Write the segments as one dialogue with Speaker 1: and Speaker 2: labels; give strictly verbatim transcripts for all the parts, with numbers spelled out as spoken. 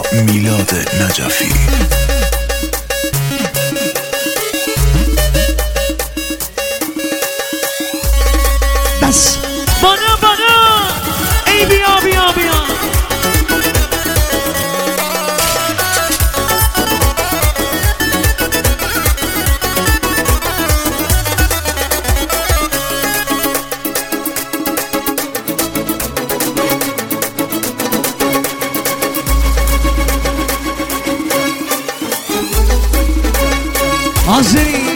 Speaker 1: میلاد نجفی.
Speaker 2: بس بانا بانا ای بیا بیا بیا آزری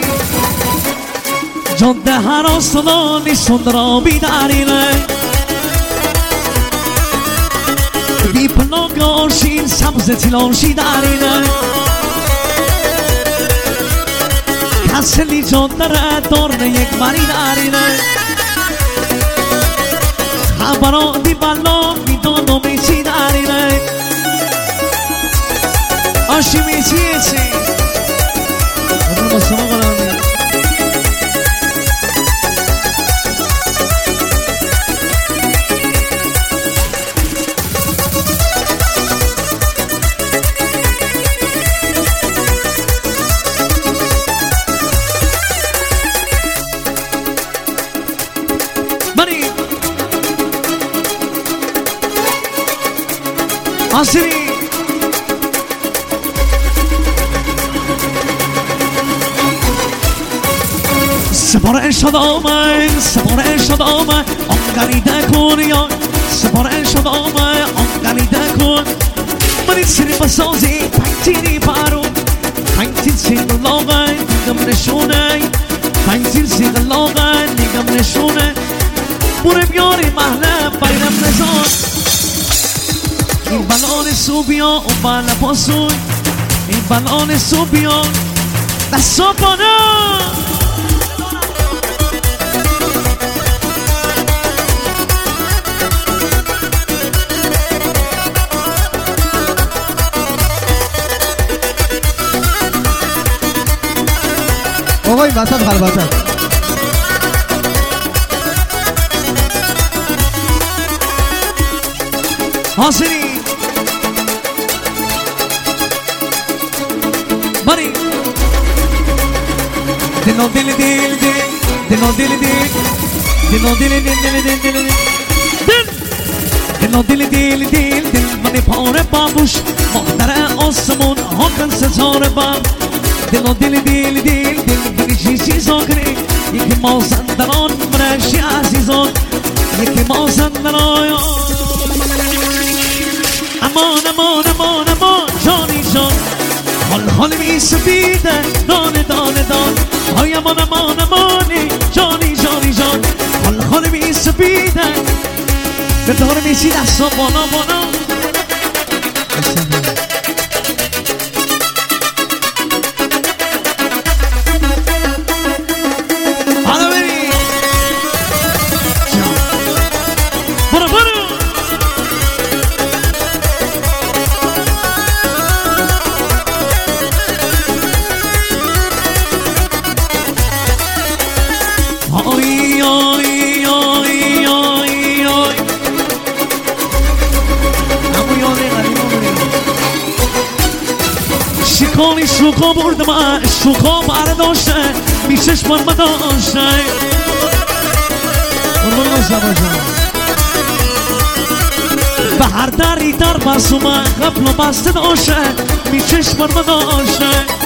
Speaker 2: جاده هر آسمانی سندرابی دارینه بی پناه آرشین سبز تلاشی دارینه کسلی جاده را دارن یک بری دارینه خبرانی بلا میدان و میچی دارینه آشی میچیه چی با شما قرار میاد بانی آسیری سپاره شد آمد سپاره شد آمد آنگریده کن یا سپاره شد آمد آنگریده کن منی سری بسازی پنجیری پارو پنجیر سیغ لاغن دیگم نشونه پنجیر سیغ لاغن دیگم نشونه بوره بیاری محله بیرم نزان این بلان سو بیا اون بله پاسون این بلان سو بیا دستا بانا
Speaker 3: آقا این وسط خلوته
Speaker 2: حاصلی باری دلو دل دل دل دلو دل دل دلو دل دل دل دل دل دلو دل دل دل دل من پاره بابوش مادر آسمون هاکن ستاره بام دلو دل دل دل دل بگی چیزا کنی یکی مازندران مرشی عزیزان یکی مازندران امان امان امان امان جانی جان حال حال می سفیده دانه دانه دان های امان امان امانی جانی جانی جان حال حال می سفیده به دار می سی دستا بانا بانا حالا بری برو برو آی آی آی آی آی شکانی شوکا برده من شوکا برداشته میشش من بداشته به هر دری در بس من قبل و بسته داشته میشش من بداشته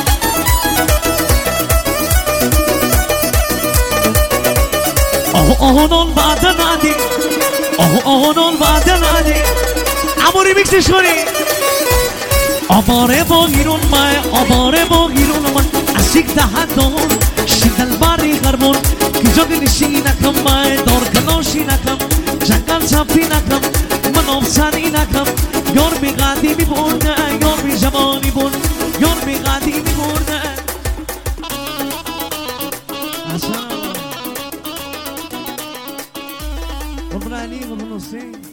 Speaker 2: آه آهنان بعد ندی آه آهنان بعد ندی اموری میکسش کنی آباره با گیرون مای آباره با گیرون من اسیک دهدان شیدل باری غربون کجا گنشی نکم مای دار کناشی نکم جنگل چپی نکم من آبسانی نکم یار بی قدی می برده یار بی جوانی برد یار بی قدی می برده اصلا قربان علی قربان حسین